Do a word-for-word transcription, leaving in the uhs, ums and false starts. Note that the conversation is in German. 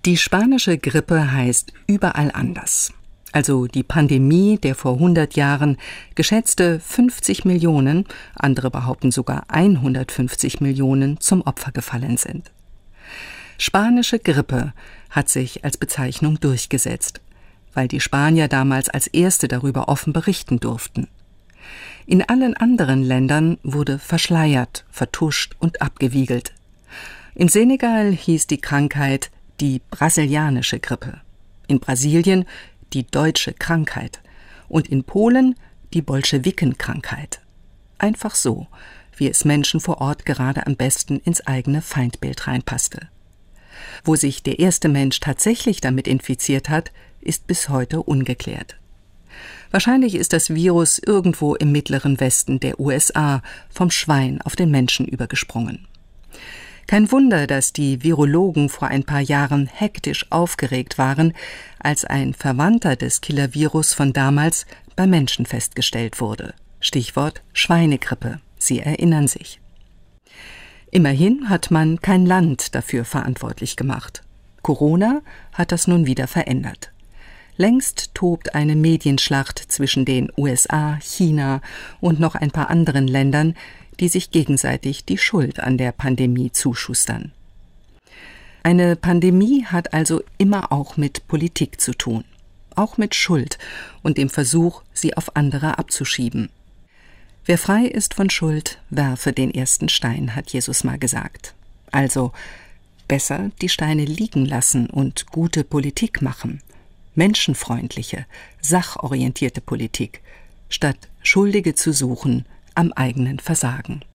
Die spanische Grippe heißt überall anders. Also die Pandemie der vor hundert Jahren geschätzte fünfzig Millionen, andere behaupten sogar hundertfünfzig Millionen, zum Opfer gefallen sind. Spanische Grippe hat sich als Bezeichnung durchgesetzt, weil die Spanier damals als Erste darüber offen berichten durften. In allen anderen Ländern wurde verschleiert, vertuscht und abgewiegelt. Im Senegal hieß die Krankheit die brasilianische Grippe, in Brasilien die deutsche Krankheit und in Polen die Bolschewikenkrankheit. Einfach so, wie es Menschen vor Ort gerade am besten ins eigene Feindbild reinpasste. Wo sich der erste Mensch tatsächlich damit infiziert hat, ist bis heute ungeklärt. Wahrscheinlich ist das Virus irgendwo im mittleren Westen der U S A vom Schwein auf den Menschen übergesprungen. Kein Wunder, dass die Virologen vor ein paar Jahren hektisch aufgeregt waren, als ein Verwandter des Killer-Virus von damals bei Menschen festgestellt wurde. Stichwort Schweinegrippe. Sie erinnern sich. Immerhin hat man kein Land dafür verantwortlich gemacht. Corona hat das nun wieder verändert. Längst tobt eine Medienschlacht zwischen den U S A, China und noch ein paar anderen Ländern, die sich gegenseitig die Schuld an der Pandemie zuschustern. Eine Pandemie hat also immer auch mit Politik zu tun, auch mit Schuld und dem Versuch, sie auf andere abzuschieben. Wer frei ist von Schuld, werfe den ersten Stein, hat Jesus mal gesagt. Also besser die Steine liegen lassen und gute Politik machen, menschenfreundliche, sachorientierte Politik, statt Schuldige zu suchen am eigenen Versagen.